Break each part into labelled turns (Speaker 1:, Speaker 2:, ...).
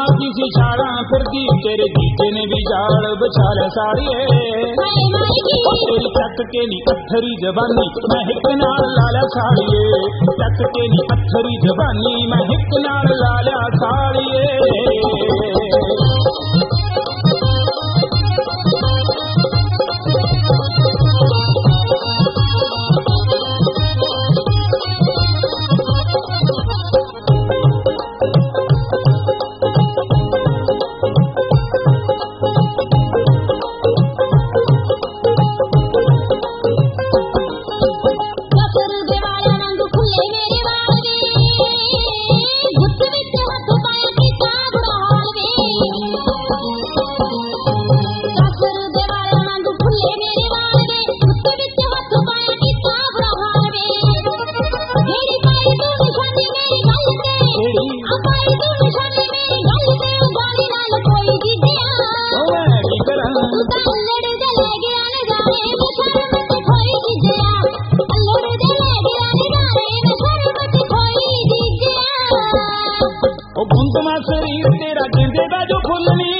Speaker 1: मारती सी छाड़ा फिरदी तेरे जीजे ने भी जाल बिछा ले साड़िए तेरी चक के नी पत्थरी जवानी मैं हिक नाल लाला साड़िए चक के नी पत्थरी जवानी मैं हिक नाल लाला साड़िए शरीर तेरा गेंदे दा जो फुलनी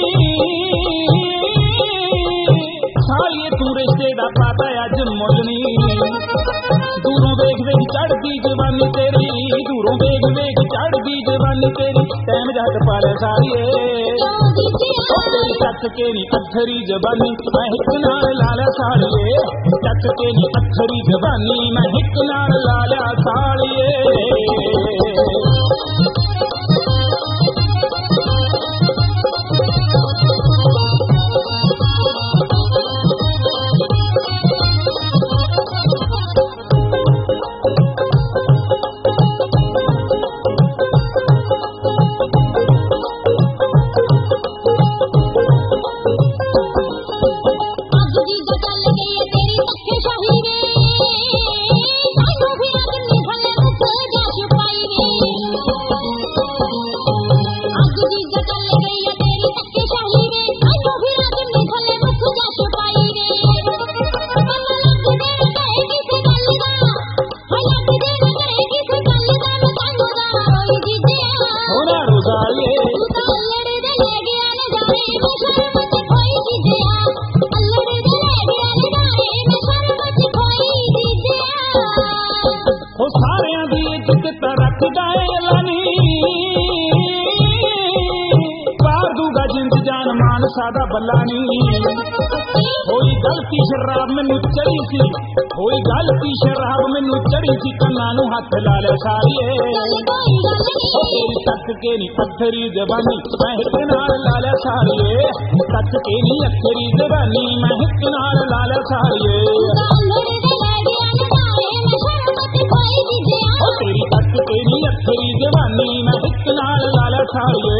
Speaker 1: सालिए तू रिश्ते दा पाता अज मुलनी दूरों वेख वेख चढ़दी जवानी तेरी दूरों वेख वेख चढ़दी जवानी तेरी टैम जट पाले सालिए तेरी चक के नी पत्थरी जवानी मैं हिक नाल लाला सालिए चक के नी पत्थरी जवानी मैं हिक नाल लाला सालिए सादा बल्लानी होई गलती शराब मैनू चढ़ी सी होई गलती शराब मैनू चढ़ी सी कन्ना नू हथ ला ले सालिए तेरी तक के नी पत्थरी जवानी मैं हिक नाल ला ले सालिए तक के नी अखरी जवानी मैं हिक नाल ला ले सालिए तेरी तक के नी अखरी जवानी मैं हिक नाल ला ले सालिए